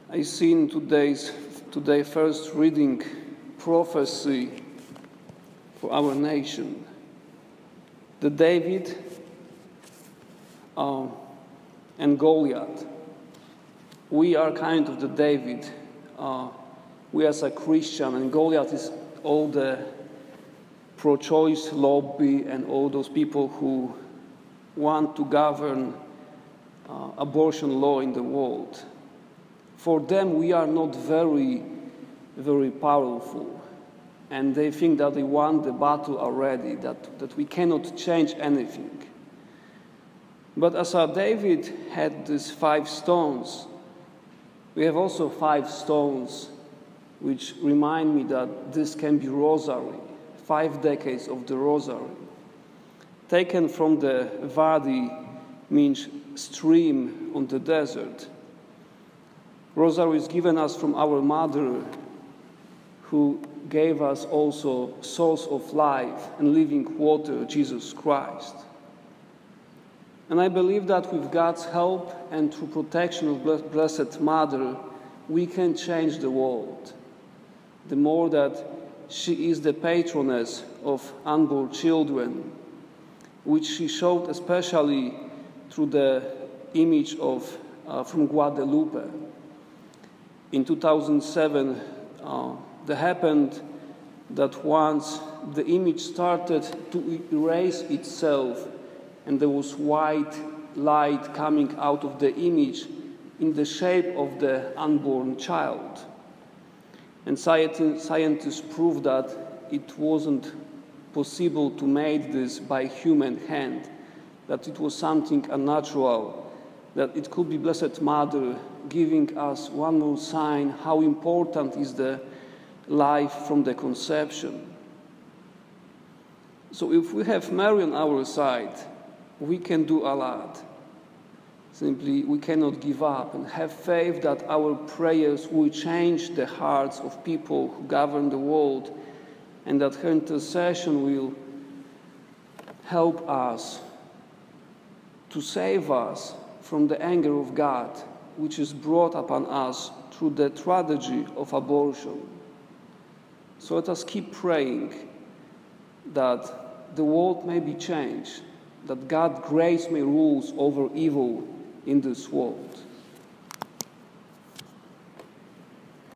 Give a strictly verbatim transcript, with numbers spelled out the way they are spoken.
I see in today's today first reading prophecy for our nation. The David uh, and Goliath. We are kind of the David. Uh, we as a Christian, and Goliath is all the pro-choice lobby and all those people who want to govern uh, abortion law in the world. For them, we are not very, very powerful. And they think that they won the battle already, that, that we cannot change anything. But as our David had these five stones, we have also five stones which remind me that this can be rosary, five decades of the rosary. Taken from the Wadi, means stream on the desert. Rosary is given us from our mother, who gave us also source of life and living water, Jesus Christ. And I believe that with God's help and through protection of Blessed Mother, we can change the world. The more that she is the patroness of unborn children, which she showed especially through the image of uh, from Guadalupe. In two thousand seven, uh, that happened that once the image started to erase itself, and there was white light coming out of the image in the shape of the unborn child. And scientists proved that it wasn't possible to make this by human hand, that it was something unnatural, that it could be Blessed Mother giving us one more sign how important is the life from the conception. So if we have Mary on our side, we can do a lot. Simply, we cannot give up and have faith that our prayers will change the hearts of people who govern the world, and that her intercession will help us to save us from the anger of God, which is brought upon us through the tragedy of abortion. So let us keep praying that the world may be changed, that God's grace may rule over evil in this world.